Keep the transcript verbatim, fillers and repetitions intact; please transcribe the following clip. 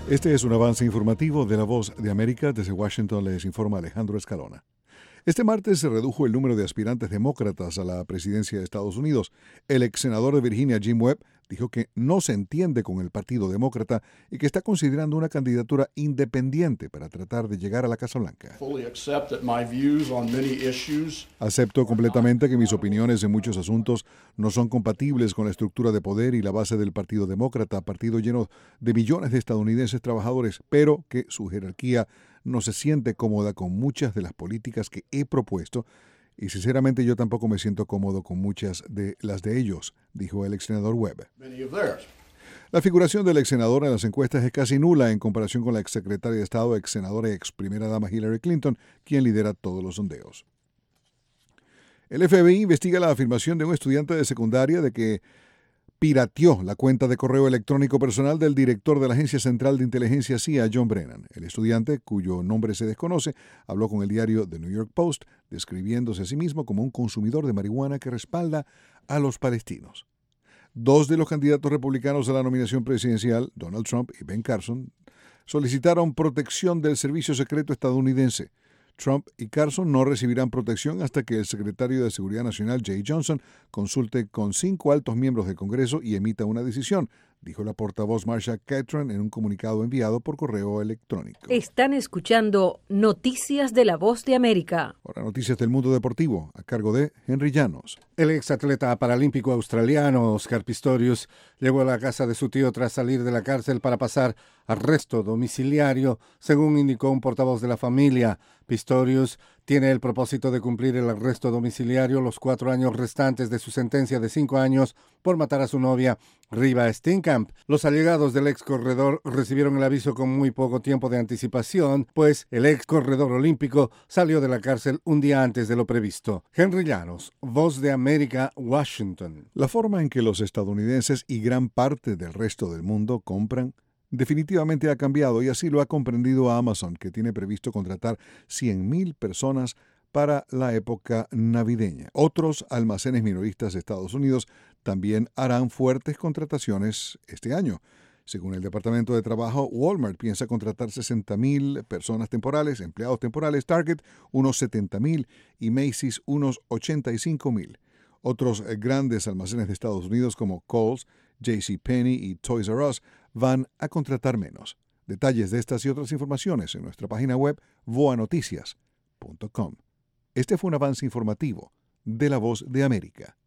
Este es un avance informativo de La Voz de América. Desde Washington les informa Alejandro Escalona. Este martes se redujo el número de aspirantes demócratas a la presidencia de Estados Unidos. El ex senador de Virginia, Jim Webb, dijo que no se entiende con el Partido Demócrata y que está considerando una candidatura independiente para tratar de llegar a la Casa Blanca. Acepto completamente que mis opiniones en muchos asuntos no son compatibles con la estructura de poder y la base del Partido Demócrata, partido lleno de millones de estadounidenses trabajadores, pero que su jerarquía no se siente cómoda con muchas de las políticas que he propuesto. Y sinceramente yo tampoco me siento cómodo con muchas de las de ellos, dijo el ex senador Webb. La figuración del ex senador en las encuestas es casi nula en comparación con la ex secretaria de Estado, ex senadora y ex primera dama Hillary Clinton, quien lidera todos los sondeos. El F B I investiga la afirmación de un estudiante de secundaria de que pirateó la cuenta de correo electrónico personal del director de la Agencia Central de Inteligencia C I A, John Brennan. El estudiante, cuyo nombre se desconoce, habló con el diario The New York Post, describiéndose a sí mismo como un consumidor de marihuana que respalda a los palestinos. Dos de los candidatos republicanos a la nominación presidencial, Donald Trump y Ben Carson, solicitaron protección del servicio secreto estadounidense. Trump y Carson no recibirán protección hasta que el secretario de Seguridad Nacional, Jay Johnson, consulte con cinco altos miembros del Congreso y emita una decisión, dijo la portavoz Marsha Catron en un comunicado enviado por correo electrónico. Están escuchando Noticias de La Voz de América. Ahora noticias del mundo deportivo, a cargo de Henry Llanos. El exatleta paralímpico australiano Oscar Pistorius llegó a la casa de su tío tras salir de la cárcel para pasar arresto domiciliario, según indicó un portavoz de la familia. Pistorius tiene el propósito de cumplir el arresto domiciliario los cuatro años restantes de su sentencia de cinco años por matar a su novia, Riva Steenkamp. Los allegados del ex corredor recibieron el aviso con muy poco tiempo de anticipación, pues el ex corredor olímpico salió de la cárcel un día antes de lo previsto. Henry Llanos, Voz de América, Washington. La forma en que los estadounidenses y gran parte del resto del mundo compran definitivamente ha cambiado, y así lo ha comprendido Amazon, que tiene previsto contratar cien mil personas para la época navideña. Otros almacenes minoristas de Estados Unidos también harán fuertes contrataciones este año. Según el Departamento de Trabajo, Walmart piensa contratar sesenta mil personas temporales, empleados temporales, Target unos setenta mil y Macy's unos ochenta y cinco mil. Otros grandes almacenes de Estados Unidos como Kohl's, JCPenney y Toys R Us van a contratar menos. Detalles de estas y otras informaciones en nuestra página web voa noticias punto com. Este fue un avance informativo de La Voz de América.